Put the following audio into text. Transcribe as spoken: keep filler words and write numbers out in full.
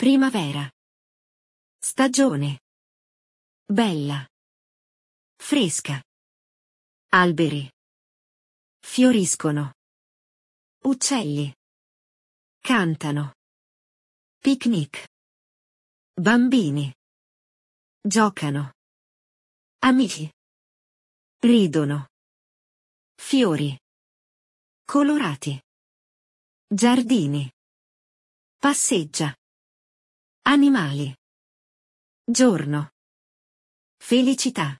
Primavera. Stagione. Bella. Fresca. Alberi. Fioriscono. Uccelli. Cantano. Picnic. Bambini. Giocano. Amici. Ridono. Fiori. Colorati. Giardini. Passeggia. Animali. Giorno. Felicità.